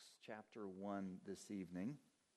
Acts chapter 1 this evening.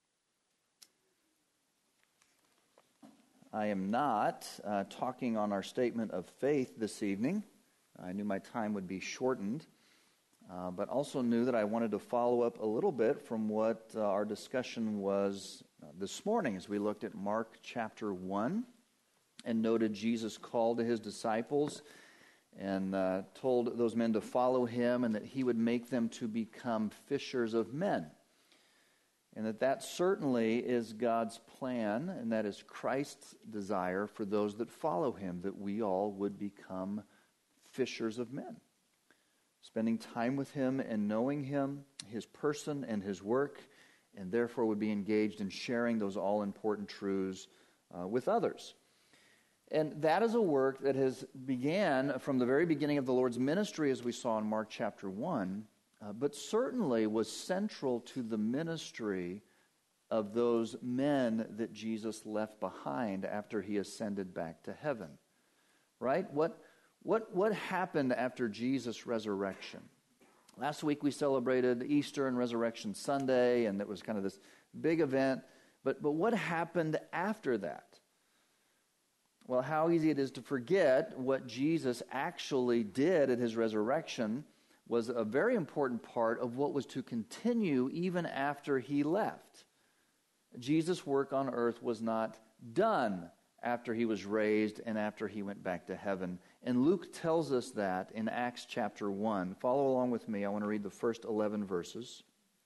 I am not talking on our statement of faith this evening. I knew my time would be shortened, but also knew that I wanted to follow up a little bit from what our discussion was this morning as we looked at Mark chapter 1 and noted Jesus' call to his disciples and told those men to follow him and that he would make them to become fishers of men. And that certainly is God's plan, and that is Christ's desire for those that follow him, that we all would become fishers of men. Spending time with him and knowing him, his person and his work, and therefore would be engaged in sharing those all-important truths with others. And that is a work that has began from the very beginning of the Lord's ministry, as we saw in Mark chapter 1, but certainly was central to the ministry of those men that Jesus left behind after he ascended back to heaven. Right? What happened after Jesus' resurrection? Last week we celebrated Easter and Resurrection Sunday, and it was kind of this big event. But what happened after that? Well, how easy it is to forget what Jesus actually did at his resurrection was a very important part of what was to continue even after he left. Jesus' work on earth was not done after he was raised and after he went back to heaven. And Luke tells us that in Acts chapter 1. Follow along with me. I want to read the first 11 verses.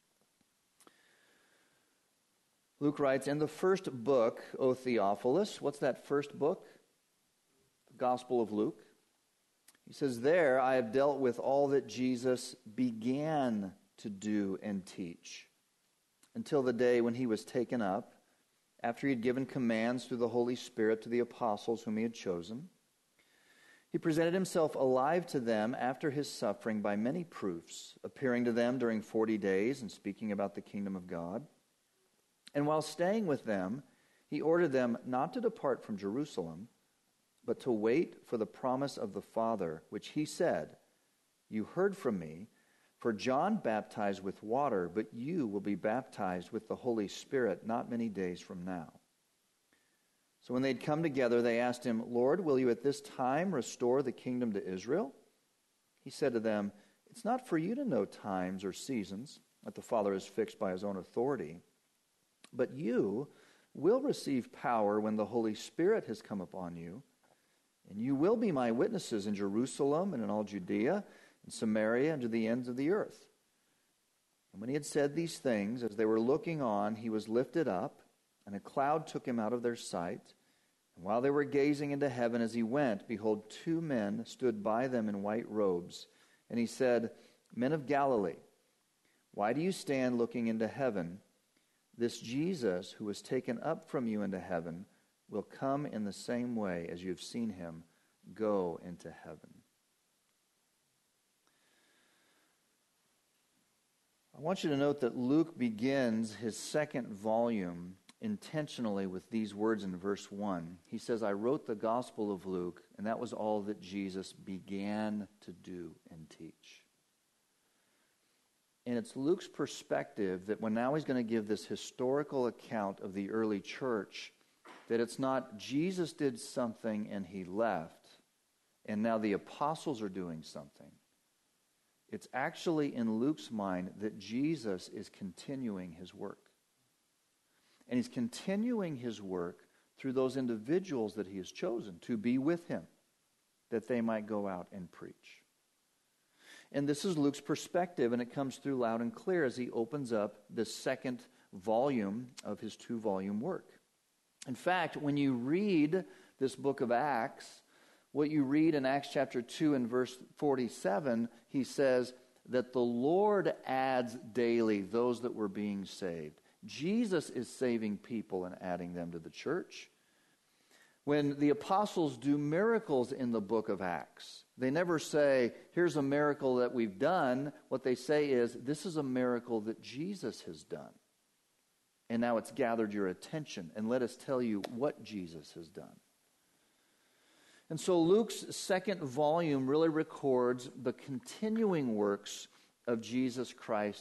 Luke writes, "In the first book, O Theophilus," what's that first book? The Gospel of Luke. He says, "There I have dealt with all that Jesus began to do and teach, until the day when he was taken up, after he had given commands through the Holy Spirit to the apostles whom he had chosen. He presented himself alive to them after his suffering by many proofs, appearing to them during 40 days and speaking about the kingdom of God. And while staying with them, he ordered them not to depart from Jerusalem, but to wait for the promise of the Father, which he said, 'You heard from me, for John baptized with water, but you will be baptized with the Holy Spirit not many days from now.' So when they had come together, they asked him, 'Lord, will you at this time restore the kingdom to Israel?' He said to them, 'It's not for you to know times or seasons that the Father has fixed by his own authority, but you will receive power when the Holy Spirit has come upon you, and you will be my witnesses in Jerusalem and in all Judea and Samaria and to the ends of the earth.' And when he had said these things, as they were looking on, he was lifted up, and a cloud took him out of their sight. And while they were gazing into heaven as he went, behold, two men stood by them in white robes. And he said, 'Men of Galilee, why do you stand looking into heaven? This Jesus, who was taken up from you into heaven, will come in the same way as you have seen him go into heaven.'" I want you to note that Luke begins his second volume intentionally with these words in verse 1. He says, "I wrote the Gospel of Luke, and that was all that Jesus began to do and teach." And it's Luke's perspective that when now he's going to give this historical account of the early church, that it's not Jesus did something and he left, and now the apostles are doing something. It's actually in Luke's mind that Jesus is continuing his work. And he's continuing his work through those individuals that he has chosen to be with him, that they might go out and preach. And this is Luke's perspective, and it comes through loud and clear as he opens up the second volume of his two-volume work. In fact, when you read this book of Acts, what you read in Acts chapter 2 and verse 47, he says that the Lord adds daily those that were being saved. Jesus is saving people and adding them to the church. When the apostles do miracles in the book of Acts, they never say, "Here's a miracle that we've done." What they say is, "This is a miracle that Jesus has done. And now it's gathered your attention, and let us tell you what Jesus has done." And so Luke's second volume really records the continuing works of Jesus Christ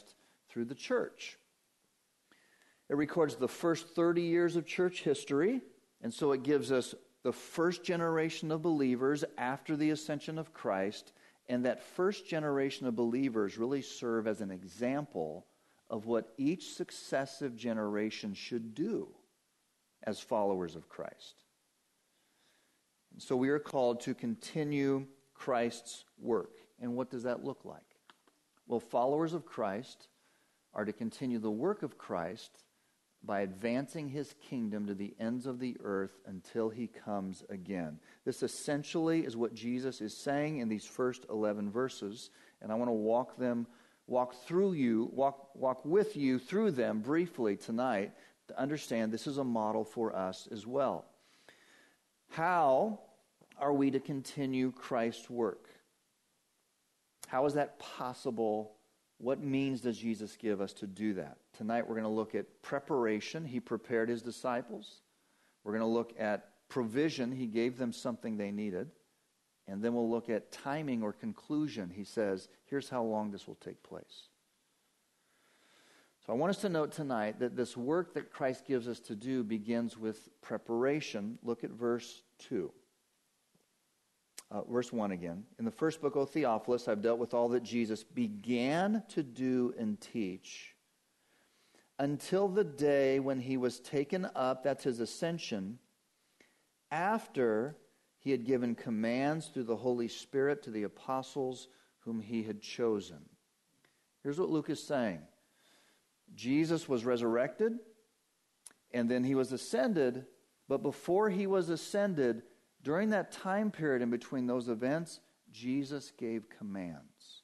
through the church. It records the first 30 years of church history, and so it gives us the first generation of believers after the ascension of Christ, and that first generation of believers really serve as an example of what each successive generation should do as followers of Christ. And so we are called to continue Christ's work. And what does that look like? Well, followers of Christ are to continue the work of Christ by advancing his kingdom to the ends of the earth until he comes again. This essentially is what Jesus is saying in these first 11 verses, and I want to walk with you through them briefly tonight to understand this is a model for us as well. How are we to continue Christ's work? How is that possible? What means does Jesus give us to do that? Tonight we're going to look at preparation. He prepared his disciples. We're going to look at provision. He gave them something they needed. And then we'll look at timing or conclusion. He says, here's how long this will take place. So I want us to note tonight that this work that Christ gives us to do begins with preparation. Look at verse 2. Verse 1 again. In the first book, O Theophilus, I've dealt with all that Jesus began to do and teach until the day when he was taken up, that's his ascension, after he had given commands through the Holy Spirit to the apostles whom he had chosen. Here's what Luke is saying. Jesus was resurrected, and then he was ascended, but before he was ascended, during that time period in between those events, Jesus gave commands.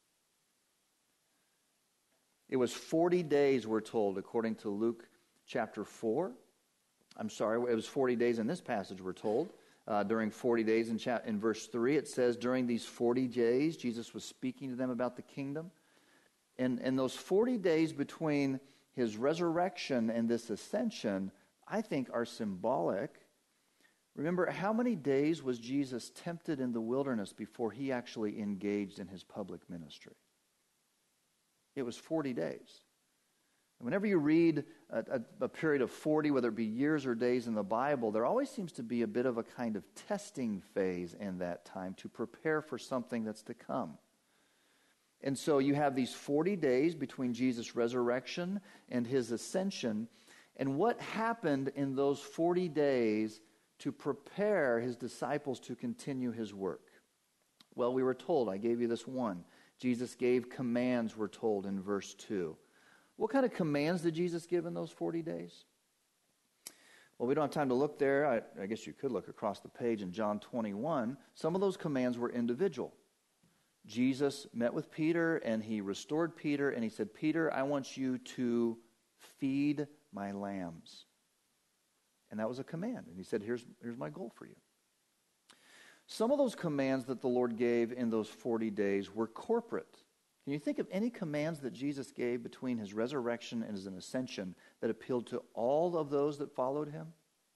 It was 40 days, we're told, according to Luke chapter 4. It was 40 days in this passage, we're told. During 40 days in verse 3, it says, during these 40 days, Jesus was speaking to them about the kingdom. And those 40 days between his resurrection and this ascension, I think, are symbolic. Remember, how many days was Jesus tempted in the wilderness before he actually engaged in his public ministry? It was 40 days. And whenever you read a period of 40, whether it be years or days in the Bible, there always seems to be a bit of a kind of testing phase in that time to prepare for something that's to come. And so you have these 40 days between Jesus' resurrection and his ascension. And what happened in those 40 days to prepare his disciples to continue his work? Well, we were told, I gave you this one. Jesus gave commands, we're told in verse 2. What kind of commands did Jesus give in those 40 days? Well, we don't have time to look there. I guess you could look across the page in John 21. Some of those commands were individual. Jesus met with Peter and he restored Peter and he said, Peter, I want you to feed my lambs. And that was a command. And he said, here's my goal for you. Some of those commands that the Lord gave in those 40 days were corporate. Can you think of any commands that Jesus gave between his resurrection and his ascension that appealed to all of those that followed him?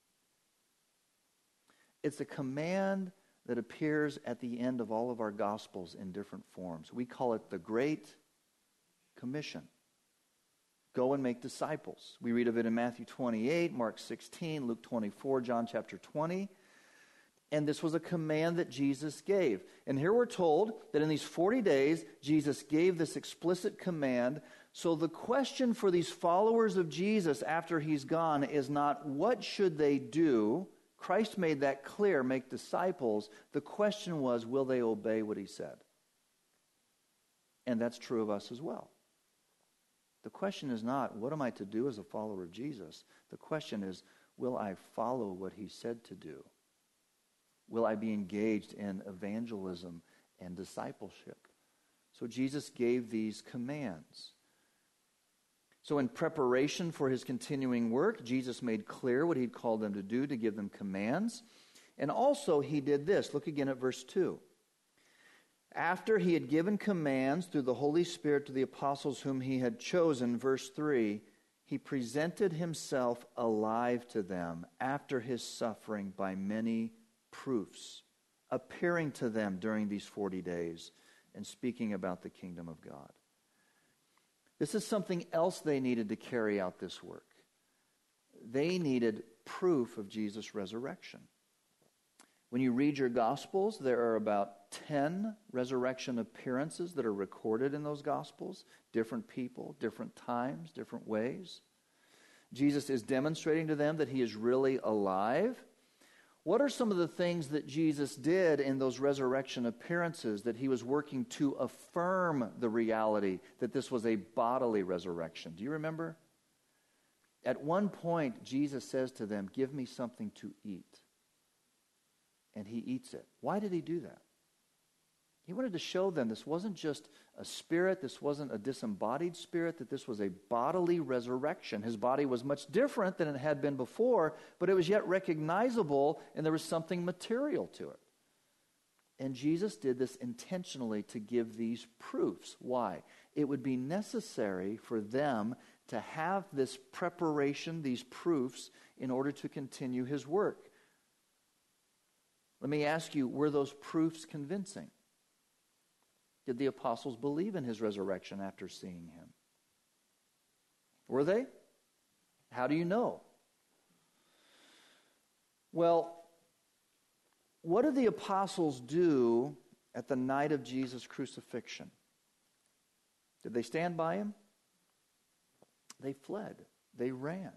It's a command that appears at the end of all of our Gospels in different forms. We call it the Great Commission. Go and make disciples. We read of it in Matthew 28, Mark 16, Luke 24, John chapter 20. And this was a command that Jesus gave. And here we're told that in these 40 days, Jesus gave this explicit command. So the question for these followers of Jesus after he's gone is not what should they do? Christ made that clear, make disciples. The question was, will they obey what he said? And that's true of us as well. The question is not, what am I to do as a follower of Jesus? The question is, will I follow what he said to do? Will I be engaged in evangelism and discipleship? So Jesus gave these commands. So in preparation for his continuing work, Jesus made clear what he'd called them to do, to give them commands. And also he did this. Look again at verse 2. After he had given commands through the Holy Spirit to the apostles whom he had chosen, verse 3, he presented himself alive to them after his suffering by many proofs, appearing to them during these 40 days and speaking about the kingdom of God. This is something else they needed to carry out this work. They needed proof of Jesus' resurrection. When you read your Gospels, there are about 10 resurrection appearances that are recorded in those Gospels. Different people, different times, different ways. Jesus is demonstrating to them that he is really alive. What are some of the things that Jesus did in those resurrection appearances that he was working to affirm the reality that this was a bodily resurrection? Do you remember? At one point, Jesus says to them, "Give me something to eat." And he eats it. Why did he do that? He wanted to show them this wasn't just a spirit, this wasn't a disembodied spirit, that this was a bodily resurrection. His body was much different than it had been before, but it was yet recognizable, and there was something material to it. And Jesus did this intentionally to give these proofs. Why? It would be necessary for them to have this preparation, these proofs, in order to continue his work. Let me ask you, were those proofs convincing? Did the apostles believe in his resurrection after seeing him? Were they? How do you know? Well, what did the apostles do at the night of Jesus' crucifixion? Did they stand by him? They fled. They ran.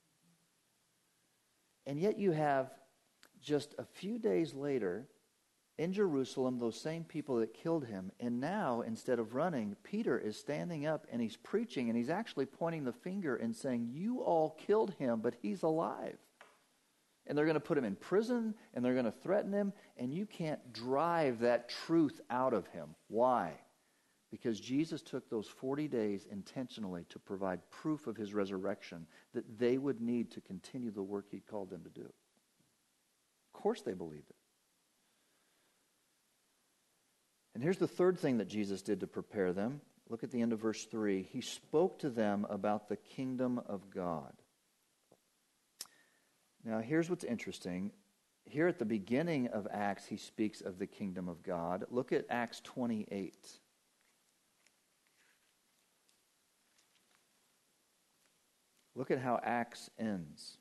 And yet you have just a few days later, in Jerusalem, those same people that killed him, and now, instead of running, Peter is standing up and he's preaching, and he's actually pointing the finger and saying, "You all killed him, but he's alive." And they're going to put him in prison, and they're going to threaten him, and you can't drive that truth out of him. Why? Because Jesus took those 40 days intentionally to provide proof of his resurrection that they would need to continue the work he called them to do. Of course they believed it. And here's the third thing that Jesus did to prepare them. Look at the end of verse 3. He spoke to them about the kingdom of God. Now, here's what's interesting. Here at the beginning of Acts, he speaks of the kingdom of God. Look at Acts 28. Look at how Acts ends.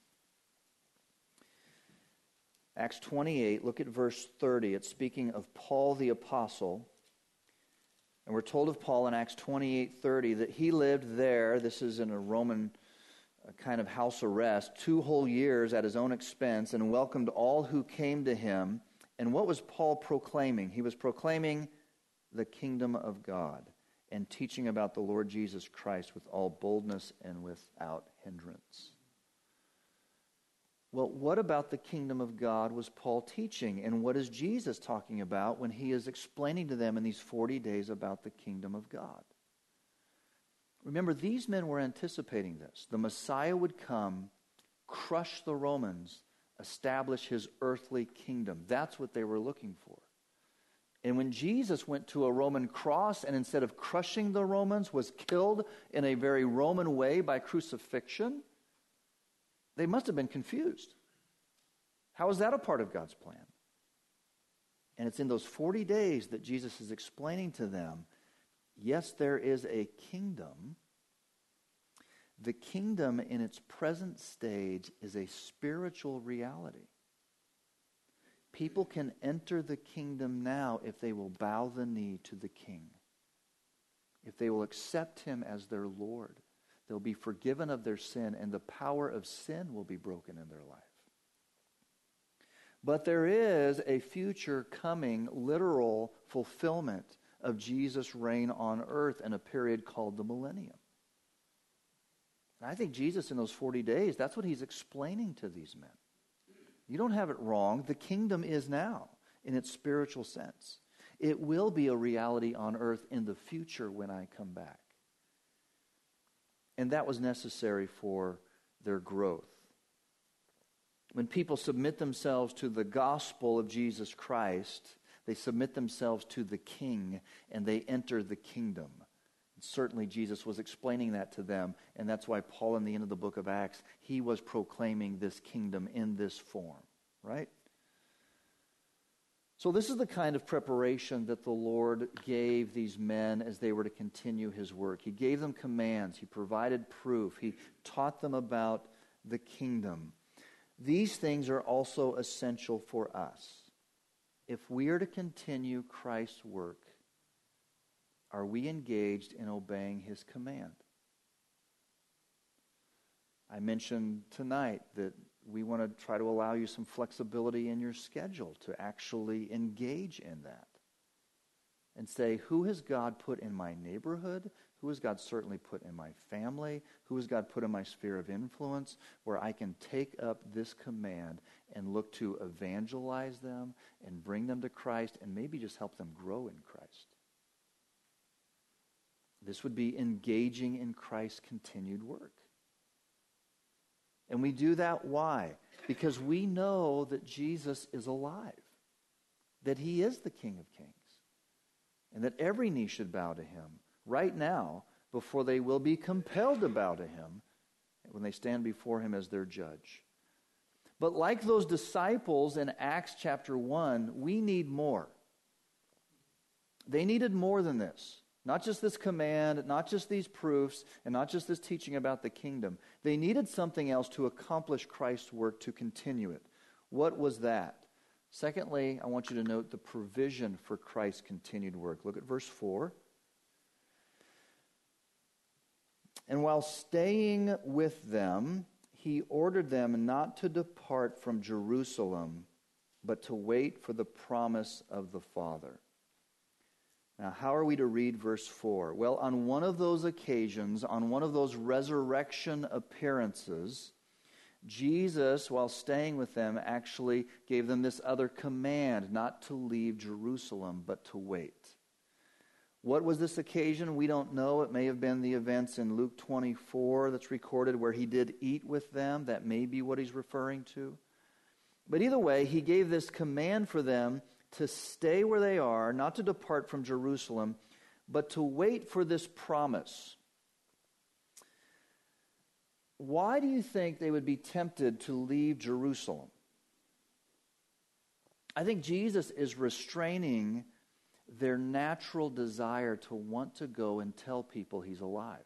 Acts 28, look at verse 30. It's speaking of Paul the apostle. And we're told of Paul in Acts 28:30 that he lived there, this is in a Roman kind of house arrest, 2 whole years at his own expense, and welcomed all who came to him. And what was Paul proclaiming? He was proclaiming the kingdom of God and teaching about the Lord Jesus Christ with all boldness and without hindrance. Well, what about the kingdom of God was Paul teaching? And what is Jesus talking about when he is explaining to them in these 40 days about the kingdom of God? Remember, these men were anticipating this. The Messiah would come, crush the Romans, establish his earthly kingdom. That's what they were looking for. And when Jesus went to a Roman cross and instead of crushing the Romans was killed in a very Roman way by crucifixion, they must have been confused. How is that a part of God's plan? And it's in those 40 days that Jesus is explaining to them, yes, there is a kingdom. The kingdom in its present stage is a spiritual reality. People can enter the kingdom now if they will bow the knee to the king. If they will accept him as their Lord. They'll be forgiven of their sin, and the power of sin will be broken in their life. But there is a future coming literal fulfillment of Jesus' reign on earth in a period called the millennium. And I think Jesus in those 40 days, that's what he's explaining to these men. You don't have it wrong. The kingdom is now in its spiritual sense. It will be a reality on earth in the future when I come back. And that was necessary for their growth. When people submit themselves to the gospel of Jesus Christ, they submit themselves to the king and they enter the kingdom. And certainly Jesus was explaining that to them, and that's why Paul in the end of the book of Acts, he was proclaiming this kingdom in this form, right? So this is the kind of preparation that the Lord gave these men as they were to continue his work. He gave them commands. He provided proof. He taught them about the kingdom. These things are also essential for us. If we are to continue Christ's work, are we engaged in obeying his command? I mentioned tonight that we want to try to allow you some flexibility in your schedule to actually engage in that. And say, who has God put in my neighborhood? Who has God certainly put in my family? Who has God put in my sphere of influence where I can take up this command and look to evangelize them and bring them to Christ and maybe just help them grow in Christ? This would be engaging in Christ's continued work. And we do that, why? Because we know that Jesus is alive, that he is the King of Kings, and that every knee should bow to him right now before they will be compelled to bow to him when they stand before him as their judge. But like those disciples in Acts chapter 1, we need more. They needed more than this. Not just this command, not just these proofs, and not just this teaching about the kingdom. They needed something else to accomplish Christ's work, to continue it. What was that? Secondly, I want you to note the provision for Christ's continued work. Look at verse 4. And while staying with them, he ordered them not to depart from Jerusalem, but to wait for the promise of the Father. Now, how are we to read verse 4? Well, on one of those occasions, on one of those resurrection appearances, Jesus, while staying with them, actually gave them this other command, not to leave Jerusalem, but to wait. What was this occasion? We don't know. It may have been the events in Luke 24 that's recorded where he did eat with them. That may be what he's referring to. But either way, he gave this command for them to stay where they are, not to depart from Jerusalem, but to wait for this promise. Why do you think they would be tempted to leave Jerusalem? I think Jesus is restraining their natural desire to want to go and tell people he's alive.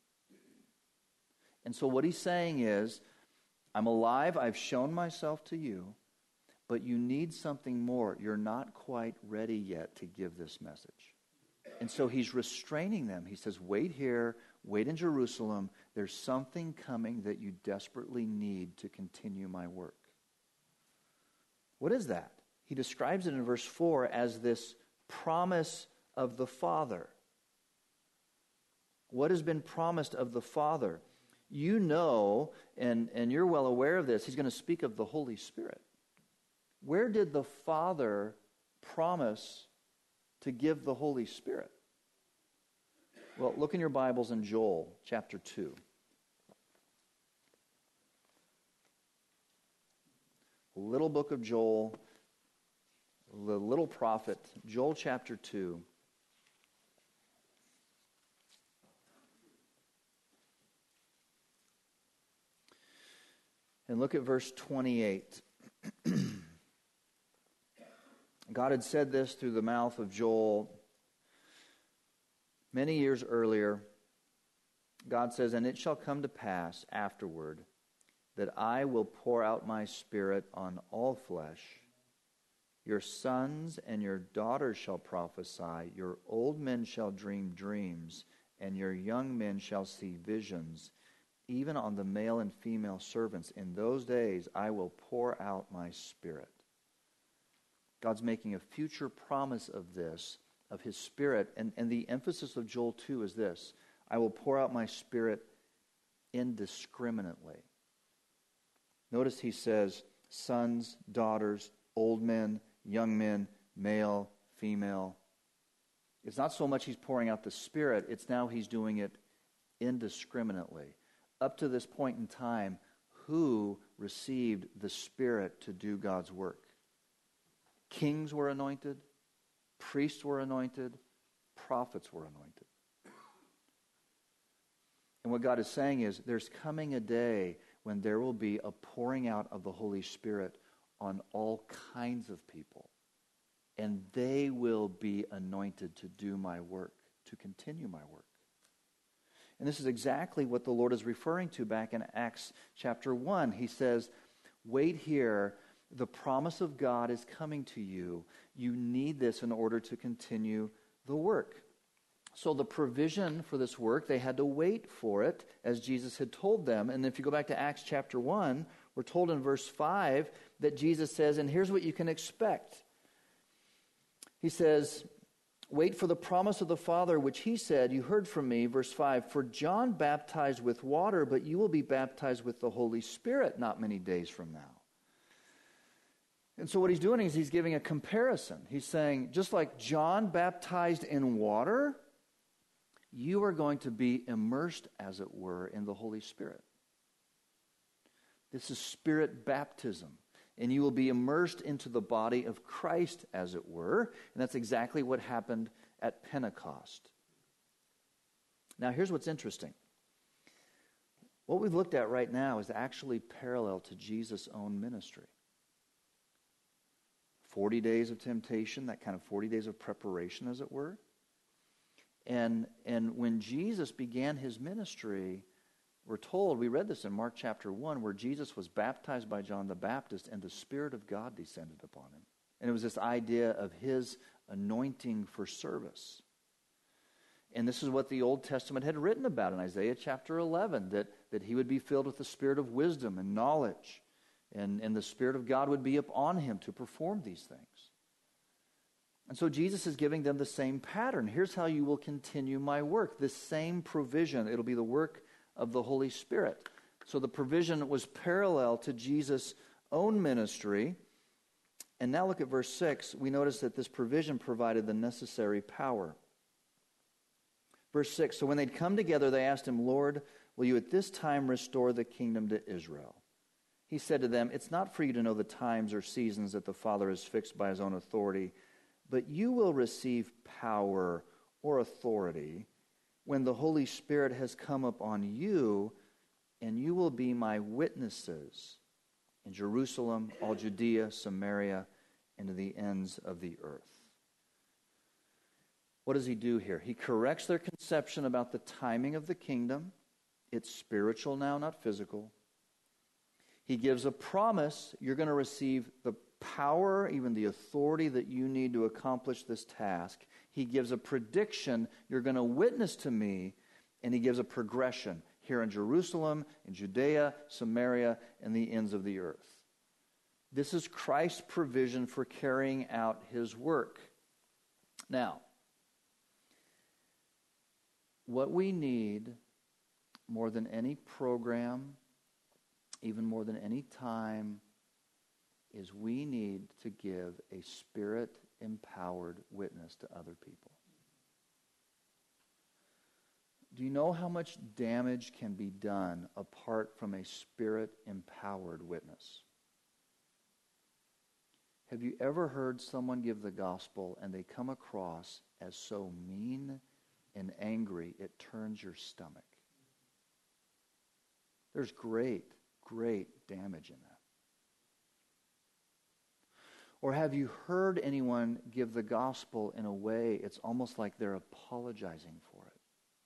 And so what he's saying is, I'm alive, I've shown myself to you, but you need something more. You're not quite ready yet to give this message. And so he's restraining them. He says, wait here, wait in Jerusalem. There's something coming that you desperately need to continue my work. What is that? He describes it in verse 4 as this promise of the Father. What has been promised of the Father? You know, and you're well aware of this, he's going to speak of the Holy Spirit. Where did the Father promise to give the Holy Spirit? Well, look in your Bibles in Joel chapter 2. Little book of Joel, the little prophet, Joel chapter 2. And look at verse 28. God had said this through the mouth of Joel many years earlier. God says, and it shall come to pass afterward that I will pour out my Spirit on all flesh. Your sons and your daughters shall prophesy. Your old men shall dream dreams, and your young men shall see visions. Even on the male and female servants, in those days I will pour out my Spirit. God's making a future promise of this, of his Spirit. And the emphasis of Joel 2 is this: I will pour out my Spirit indiscriminately. Notice he says sons, daughters, old men, young men, male, female. It's not so much he's pouring out the Spirit, it's now he's doing it indiscriminately. Up to this point in time, who received the Spirit to do God's work? Kings were anointed, priests were anointed, prophets were anointed. And what God is saying is there's coming a day when there will be a pouring out of the Holy Spirit on all kinds of people. and they will be anointed to do my work, to continue my work. And this is exactly what the Lord is referring to back in Acts chapter 1. He says, wait here, the promise of God is coming to you. You need this in order to continue the work. So the provision for this work, they had to wait for it, as Jesus had told them. And if you go back to Acts chapter 1, we're told in verse 5 that Jesus says, and here's what you can expect. He says, wait for the promise of the Father, which he said, you heard from me, verse 5, for John baptized with water, but you will be baptized with the Holy Spirit not many days from now. And so what he's doing is he's giving a comparison. He's saying, just like John baptized in water, you are going to be immersed, as it were, in the Holy Spirit. This is Spirit baptism. And you will be immersed into the body of Christ, as it were. And that's exactly what happened at Pentecost. Now, here's what's interesting. What we've looked at right now is actually parallel to Jesus' own ministry. 40 days of temptation, that kind of 40 days of preparation, as it were. And when Jesus began his ministry, we're told, we read this in Mark chapter 1, where Jesus was baptized by John the Baptist and the Spirit of God descended upon him. And it was this idea of his anointing for service. And this is what the Old Testament had written about in Isaiah chapter 11, that he would be filled with the spirit of wisdom and knowledge. And the Spirit of God would be upon him to perform these things. And so Jesus is giving them the same pattern. Here's how you will continue my work. This same provision. It'll be the work of the Holy Spirit. So the provision was parallel to Jesus' own ministry. And now look at verse 6. We notice that this provision provided the necessary power. Verse 6, so when they'd come together, they asked him, Lord, will you at this time restore the kingdom to Israel? He said to them, it's not for you to know the times or seasons that the Father has fixed by his own authority, but you will receive power or authority when the Holy Spirit has come upon you, and you will be my witnesses in Jerusalem, all Judea, Samaria, and to the ends of the earth. What does he do here? He corrects their conception about the timing of the kingdom. It's spiritual now, not physical. He gives a promise. You're going to receive the power, even the authority that you need to accomplish this task. He gives a prediction. You're going to witness to me. And he gives a progression here in Jerusalem, in Judea, Samaria, and the ends of the earth. This is Christ's provision for carrying out his work. Now, what we need more than any program, even more than any time, is we need to give a Spirit-empowered witness to other people. Do you know how much damage can be done apart from a Spirit-empowered witness? Have you ever heard someone give the gospel and they come across as so mean and angry it turns your stomach? There's great damage in that. Or have you heard anyone give the gospel in a way it's almost like they're apologizing for it?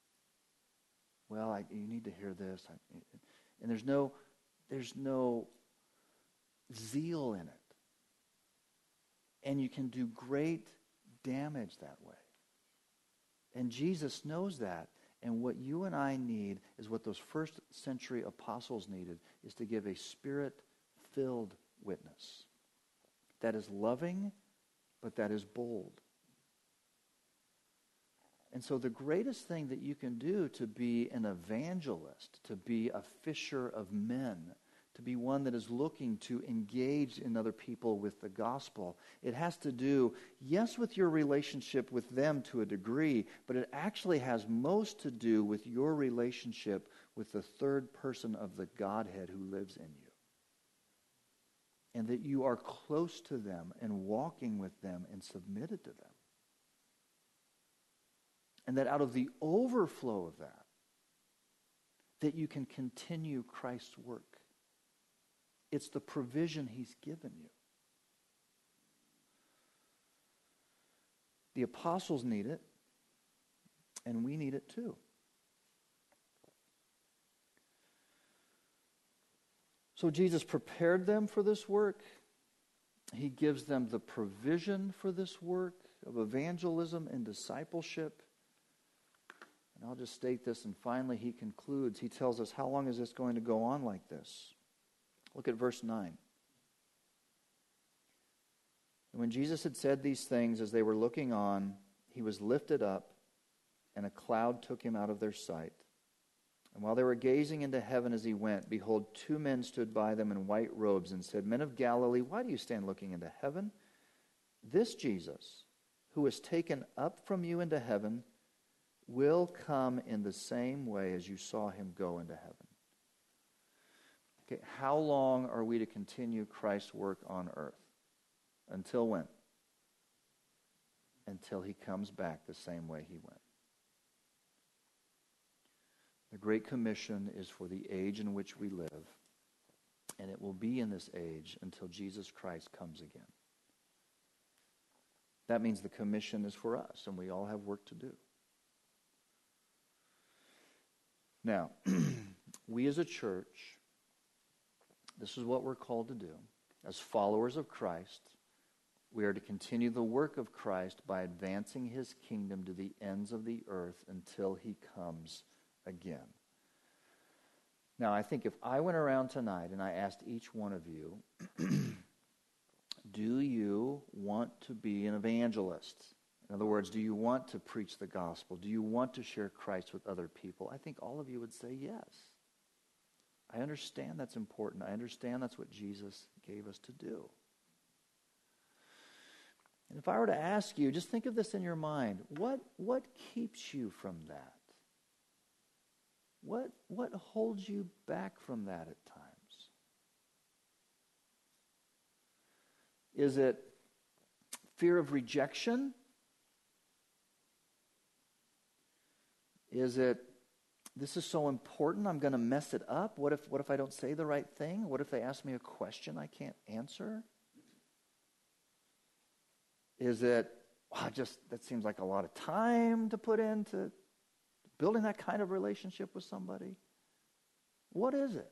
Well, you need to hear this. And there's no zeal in it. And you can do great damage that way. And Jesus knows that. And what you and I need is what those first century apostles needed, is to give a Spirit-filled witness that is loving, but that is bold. And so the greatest thing that you can do to be an evangelist, to be a fisher of men, to be one that is looking to engage in other people with the gospel, it has to do, yes, with your relationship with them to a degree, but it actually has most to do with your relationship with the third person of the Godhead who lives in you. And that you are close to them and walking with them and submitted to them. And that out of the overflow of that you can continue Christ's work. It's the provision he's given you. The apostles need it, and we need it too. So Jesus prepared them for this work. He gives them the provision for this work of evangelism and discipleship. And I'll just state this, and finally he concludes. He tells us, how long is this going to go on like this? Look at verse 9. And when Jesus had said these things, as they were looking on, he was lifted up, and a cloud took him out of their sight. And while they were gazing into heaven as he went, behold, two men stood by them in white robes and said, Men of Galilee, why do you stand looking into heaven? This Jesus, who was taken up from you into heaven, will come in the same way as you saw him go into heaven. Okay, how long are we to continue Christ's work on earth? Until when? Until he comes back the same way he went. The Great Commission is for the age in which we live, and it will be in this age until Jesus Christ comes again. That means the commission is for us, and we all have work to do. Now, we as a church, this is what we're called to do. As followers of Christ, we are to continue the work of Christ by advancing his kingdom to the ends of the earth until he comes again. Now, I think if I went around tonight and I asked each one of you, do you want to be an evangelist? In other words, do you want to preach the gospel? Do you want to share Christ with other people? I think all of you would say yes. I understand that's important. I understand that's what Jesus gave us to do. And if I were to ask you, just think of this in your mind. What keeps you from that? What holds you back from that at times? Is it fear of rejection? Is it, this is so important, I'm going to mess it up? What if I don't say the right thing? What if they ask me a question I can't answer? Is it, that seems like a lot of time to put into building that kind of relationship with somebody? What is it?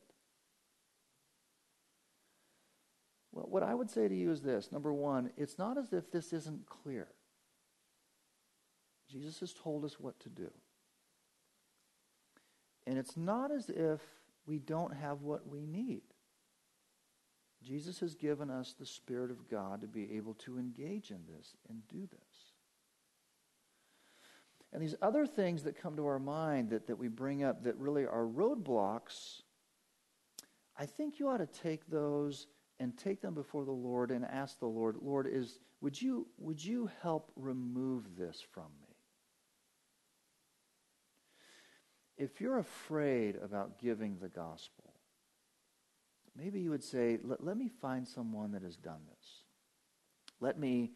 Well, what I would say to you is this. Number one, it's not as if this isn't clear. Jesus has told us what to do. And it's not as if we don't have what we need. Jesus has given us the Spirit of God to be able to engage in this and do this. And these other things that come to our mind that we bring up that really are roadblocks, I think you ought to take those and take them before the Lord and ask the Lord, would you help remove this from me? If you're afraid about giving the gospel, maybe you would say, let me find someone that has done this. Let me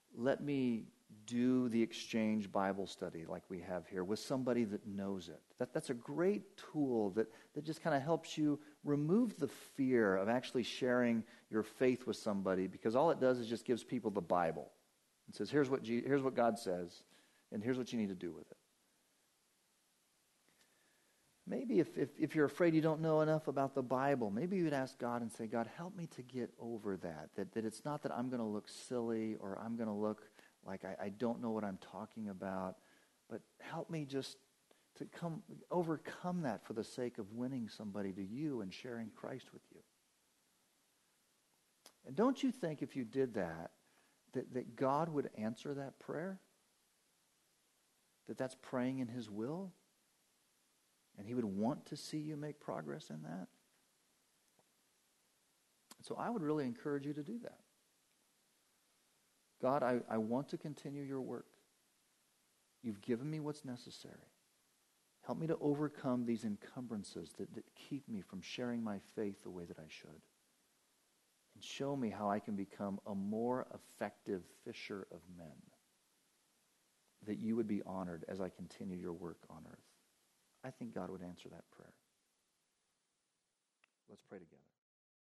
do the exchange Bible study like we have here with somebody that knows it. That's a great tool that just kind of helps you remove the fear of actually sharing your faith with somebody, because all it does is just gives people the Bible. It says, here's what God says, and here's what you need to do with it. Maybe if you're afraid you don't know enough about the Bible, maybe you'd ask God and say, God, help me to get over that it's not that I'm going to look silly or I'm going to look like I don't know what I'm talking about, but help me just to overcome that for the sake of winning somebody to you and sharing Christ with you. And don't you think if you did that God would answer that prayer? That's praying in his will? And he would want to see you make progress in that? So I would really encourage you to do that. God, I want to continue your work. You've given me what's necessary. Help me to overcome these encumbrances that keep me from sharing my faith the way that I should. And show me how I can become a more effective fisher of men, that you would be honored as I continue your work on earth. I think God would answer that prayer. Let's pray together.